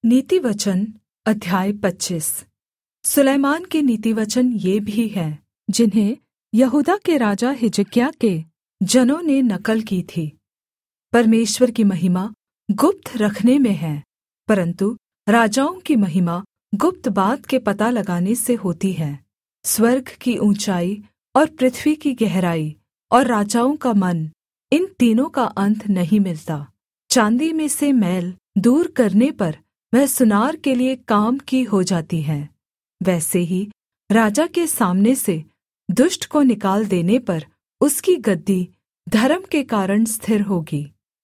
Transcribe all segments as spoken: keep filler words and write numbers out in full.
नीतिवचन अध्याय पच्चीस। सुलैमान के नीतिवचन ये भी हैं जिन्हें यहूदा के राजा हिजकिय्याह के जनों ने नकल की थी। परमेश्वर की महिमा गुप्त रखने में है, परन्तु राजाओं की महिमा गुप्त बात के पता लगाने से होती है। स्वर्ग की ऊँचाई और पृथ्वी की गहराई और राजाओं का मन, इन तीनों का अंत नहीं मिलता। चाँदी में से मैल दूर करने पर वह सुनार के लिए काम की हो जाती है, वैसे ही राजा के सामने से दुष्ट को निकाल देने पर उसकी गद्दी धर्म के कारण स्थिर होगी।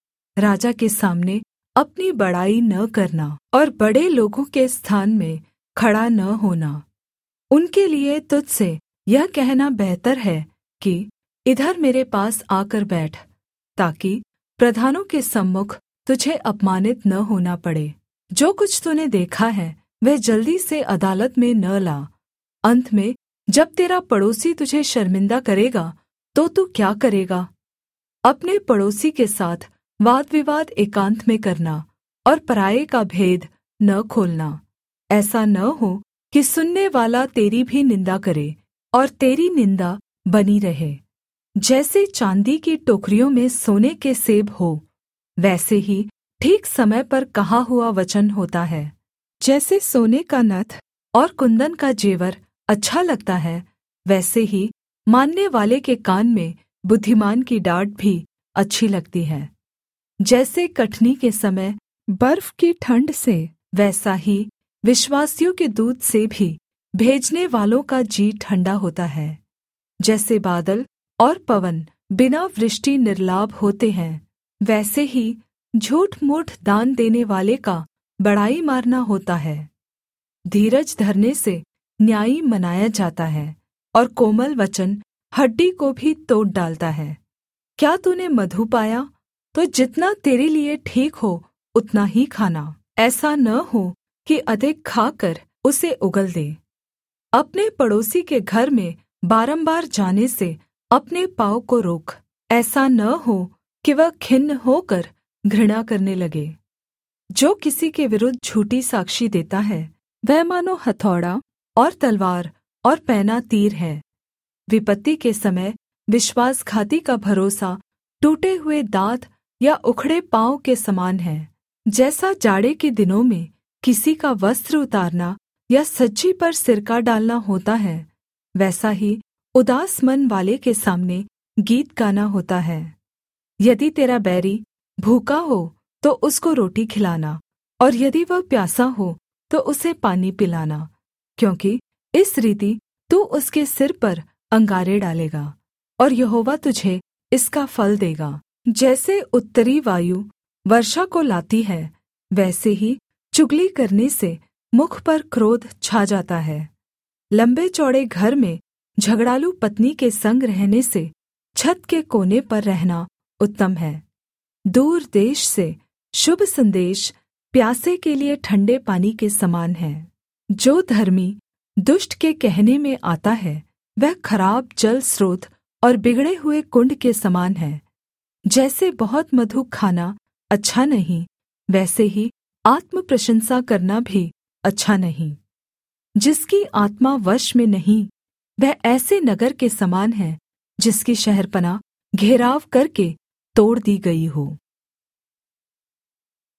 राजा के सामने अपनी बड़ाई न करना और बड़े लोगों के स्थान में खड़ा न होना। उनके लिए तुझसे यह कहना बेहतर है कि इधर मेरे पास आकर बैठ, ताकि प्रधानों के सम्मुख तुझे अपमानित न होना पड़े। जो कुछ तूने देखा है वह जल्दी से अदालत में न ला। अन्त में जब तेरा पड़ोसी तुझे शर्मिंदा करेगा तो तू क्या करेगा? अपने पड़ोसी के साथ वाद विवाद एकांत में करना और पराए का भेद न खोलना। ऐसा न हो कि सुनने वाला तेरी भी निन्दा करे और तेरी निन्दा बनी रहे। जैसे चाँदी की टोकरियों में सोने के सेब हो, वैसे ही ठीक समय पर कहा हुआ वचन होता है। जैसे सोने का नत्थ और कुन्दन का जेवर अच्छा लगता है, वैसे ही मानने वाले के कान में बुद्धिमान की डाँट भी अच्छी लगती है। जैसे कटनी के समय बर्फ की ठंड से, वैसा ही विश्वासयोग्य के दूध से भी भेजने वालों का जी ठंडा होता है। जैसे बादल और पवन बिना वृष्टि निर्लाभ होते हैं, वैसे ही झूठ मूठ दान देने वाले का बड़ाई मारना होता है। धीरज धरने से न्यायी मनाया जाता है और कोमल वचन हड्डी को भी तोड़ डालता है। क्या तूने मधु पाया तो जितना तेरे लिए ठीक हो उतना ही खाना, ऐसा न हो कि अधिक खाकर उसे उगल दे। अपने पड़ोसी के घर में बारंबार जाने से अपने पाँव को रोक, ऐसा न हो कि वह खिन्न होकर घृणा करने लगे। जो किसी के विरुद्ध झूठी साक्षी देता है वह मानो हथौड़ा और तलवार और पैना तीर है। विपत्ति के समय विश्वासघाती का भरोसा टूटे हुए दाँत या उखड़े पाँव के समान है। जैसा जाड़े के दिनों में किसी का वस्त्र उतारना या सज्जी पर सिरका डालना होता है, वैसा ही उदास मन वाले के सामने गीत गाना होता है। यदि तेरा बैरी भूखा हो तो उसको रोटी खिलाना, और यदि वह प्यासा हो तो उसे पानी पिलाना, क्योंकि इस रीति तू उसके सिर पर अंगारे डालेगा और यहोवा तुझे इसका फल देगा। जैसे उत्तरी वायु वर्षा को लाती है, वैसे ही चुगली करने से मुख पर क्रोध छा जाता है। लंबे चौड़े घर में झगड़ालू पत्नी के संग रहने से छत के कोने पर रहना उत्तम है। दूर देश से शुभ संदेश प्यासे के लिए ठंडे पानी के समान है। जो धर्मी दुष्ट के कहने में आता है वह खराब जल स्रोत और बिगड़े हुए कुंड के समान है। जैसे बहुत मधु खाना अच्छा नहीं, वैसे ही आत्म प्रशंसा करना भी अच्छा नहीं। जिसकी आत्मा वश में नहीं, वह ऐसे नगर के समान है जिसकी शहरपनाह घेराव करके तोड़ दी गई हो।